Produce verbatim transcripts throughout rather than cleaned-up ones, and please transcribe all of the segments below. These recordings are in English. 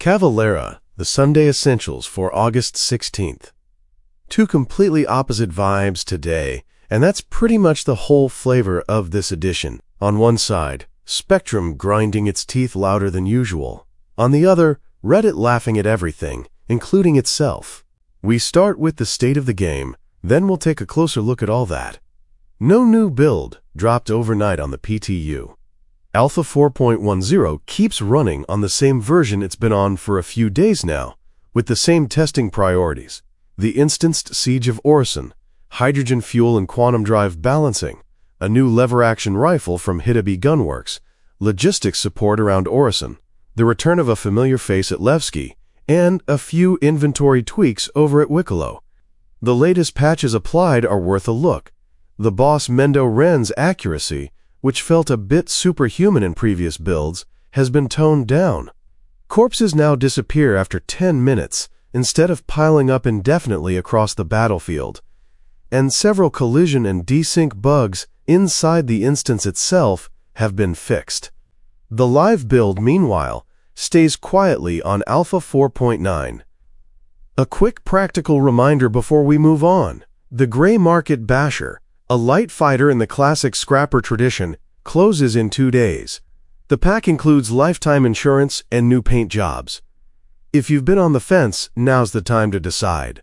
Cavalera, the Sunday Essentials for August sixteenth. Two completely opposite vibes today, and that's pretty much the whole flavor of this edition. On one side, Spectrum grinding its teeth louder than usual. On the other, Reddit laughing at everything, including itself. We start with the state of the game, then we'll take a closer look at all that. No new build dropped overnight on the P T U. Alpha four point ten keeps running on the same version it's been on for a few days now, with the same testing priorities: the instanced siege of Orison, hydrogen fuel and quantum drive balancing, a new lever-action rifle from Hitabi Gunworks, logistics support around Orison, the return of a familiar face at Levski, and a few inventory tweaks over at Wicklow. The latest patches applied are worth a look. The boss Mendo Ren's accuracy, which felt a bit superhuman in previous builds, has been toned down. Corpses now disappear after ten minutes, instead of piling up indefinitely across the battlefield. And several collision and desync bugs inside the instance itself have been fixed. The live build, meanwhile, stays quietly on Alpha four point nine. A quick practical reminder before we move on. The Gray Market Basher, a light fighter in the classic Scrapper tradition, closes in two days. The pack includes lifetime insurance and new paint jobs. If you've been on the fence, now's the time to decide.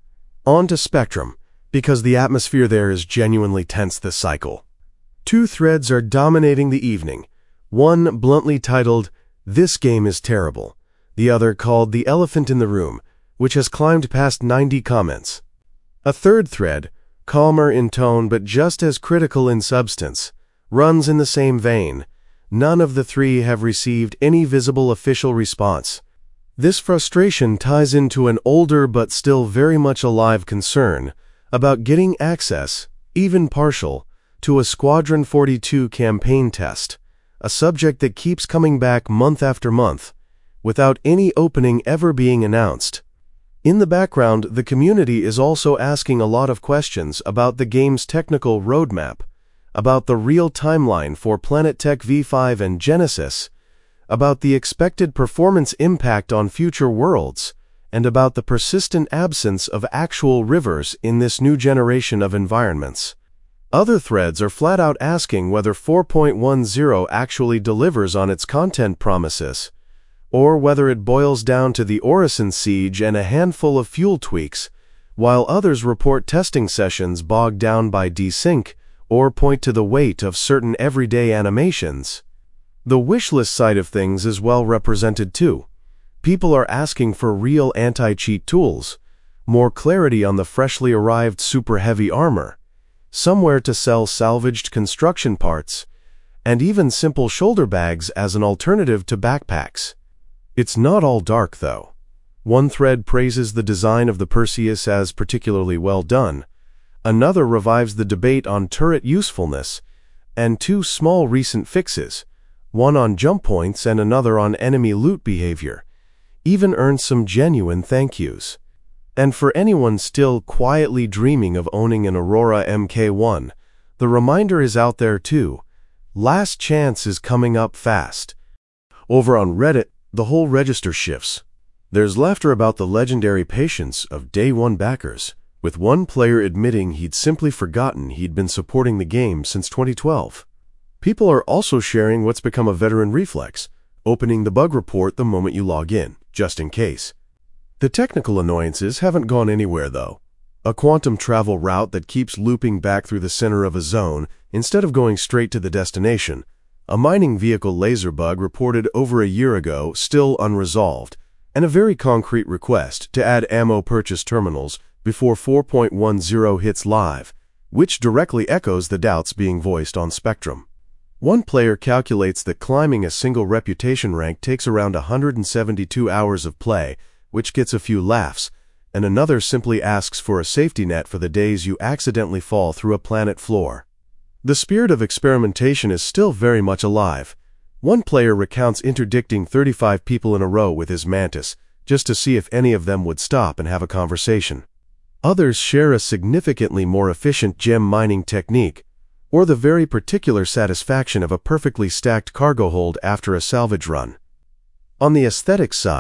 On to Spectrum, because the atmosphere there is genuinely tense this cycle. Two threads are dominating the evening. One bluntly titled, "This Game is Terrible." The other called "The Elephant in the Room," which has climbed past ninety comments. A third thread, calmer in tone but just as critical in substance, runs in the same vein. None of the three have received any visible official response. This frustration ties into an older but still very much alive concern about getting access, even partial, to a Squadron forty-two campaign test, a subject that keeps coming back month after month, without any opening ever being announced. In the background, the community is also asking a lot of questions about the game's technical roadmap, about the real timeline for Planetech V five and Genesis, about the expected performance impact on future worlds, and about the persistent absence of actual rivers in this new generation of environments. Other threads are flat out asking whether four point ten actually delivers on its content promises, or whether it boils down to the Orison siege and a handful of fuel tweaks, while others report testing sessions bogged down by desync or point to the weight of certain everyday animations. The wishlist side of things is well represented too. People are asking for real anti-cheat tools, more clarity on the freshly arrived super heavy armor, somewhere to sell salvaged construction parts, and even simple shoulder bags as an alternative to backpacks. It's not all dark, though. One thread praises the design of the Perseus as particularly well done. Another revives the debate on turret usefulness, and two small recent fixes, one on jump points and another on enemy loot behavior, even earned some genuine thank yous. And for anyone still quietly dreaming of owning an Aurora M K one, the reminder is out there too. Last chance is coming up fast. Over on Reddit, the whole register shifts. There's laughter about the legendary patience of day one backers, with one player admitting he'd simply forgotten he'd been supporting the game since twenty twelve. People are also sharing what's become a veteran reflex, opening the bug report the moment you log in, just in case. The technical annoyances haven't gone anywhere, though. A quantum travel route that keeps looping back through the center of a zone instead of going straight to the destination. A mining vehicle laser bug reported over a year ago, still unresolved, and a very concrete request to add ammo purchase terminals before four point ten hits live, which directly echoes the doubts being voiced on Spectrum. One player calculates that climbing a single reputation rank takes around one hundred seventy-two hours of play, which gets a few laughs, and another simply asks for a safety net for the days you accidentally fall through a planet floor. The spirit of experimentation is still very much alive. One player recounts interdicting thirty-five people in a row with his Mantis, just to see if any of them would stop and have a conversation. Others share a significantly more efficient gem mining technique, or the very particular satisfaction of a perfectly stacked cargo hold after a salvage run. On the aesthetic side,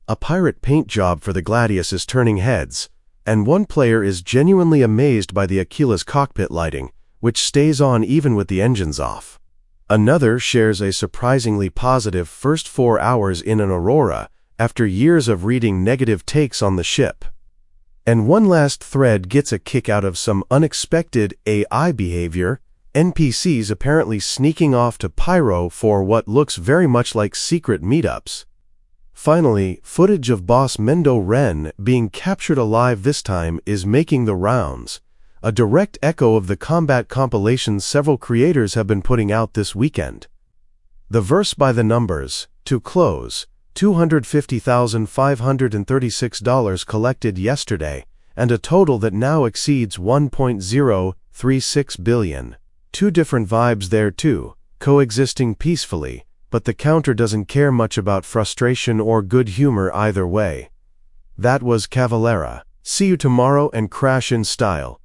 A pirate paint job for the Gladius is turning heads, and one player is genuinely amazed by the Aquila's cockpit lighting, which stays on even with the engines off. Another shares a surprisingly positive first four hours in an Aurora after years of reading negative takes on the ship. And one last thread gets a kick out of some unexpected A I behavior, N P Cs apparently sneaking off to Pyro for what looks very much like secret meetups. Finally, footage of boss Mendo Ren being captured alive this time is making the rounds, a direct echo of the combat compilations several creators have been putting out this weekend. The verse by the numbers, to close, two hundred fifty thousand five hundred thirty-six dollars collected yesterday, and a total that now exceeds one point zero three six billion. Two different vibes there too, coexisting peacefully, but the counter doesn't care much about frustration or good humor either way. That was Cavalera. See you tomorrow and crash in style.